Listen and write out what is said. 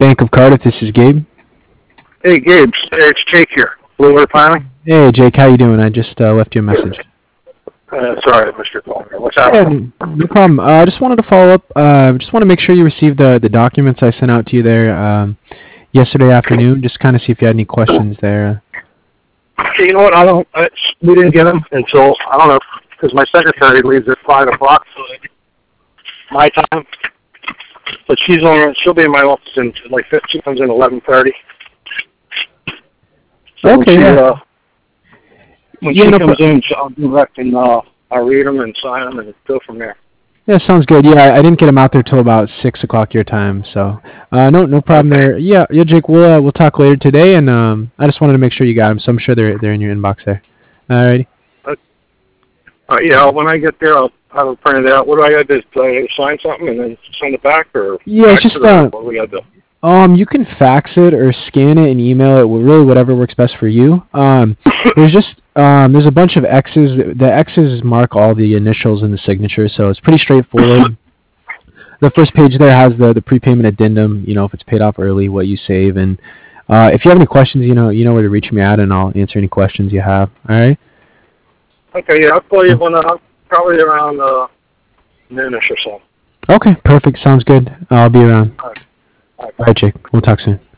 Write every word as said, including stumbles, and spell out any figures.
Bank of Cardiff. This is Gabe. Hey, Gabe. It's Jake here. Blue Earth Piling. Hey, Jake. How you doing? I just uh, left you a message. Uh, sorry, I missed your call. What's Yeah, happening? no problem. I uh, just wanted to follow up. Uh, just want to make sure you received the, the documents I sent out to you there um, yesterday afternoon. Just kind of see if you had any questions there. Okay, you know what? I don't. I, we didn't get them until I don't know because my secretary leaves at five o'clock, so my time. But she's on. She'll be in my office in like fifteen. Comes in eleven thirty. So Okay. When she, Yeah. uh, when Yeah, she no comes pro- in, I'll direct and uh, I'll read them and sign them and go from there. Yeah, sounds good. Yeah, I, I didn't get them out there till about six o'clock your time, so uh, no no problem Okay. there. Yeah, yeah, Jake. We'll uh, we'll talk later today, and um, I just wanted to make sure you got them, so I'm sure they're they're in your inbox there. Alrighty. Uh, yeah, when I get there, I'll have it printed out. What do I got to do? Do I have to sign something and then send it back, or Yeah, it's fax just it, or uh, what do we got to do? Um, you can fax it or scan it and email it. Really, whatever works best for you. Um, there's just um, there's a bunch of X's. The X's mark all the initials in the signature, so it's pretty straightforward. The first page there has the the prepayment addendum. You know, if it's paid off early, what you save, and uh, if you have any questions, you know, you know where to reach me at, and I'll answer any questions you have. All right. Okay, yeah, I'll call you when uh, probably around uh, noonish or so. Okay, perfect. Sounds good. I'll be around. All right. All right. All right, Jake. We'll talk soon.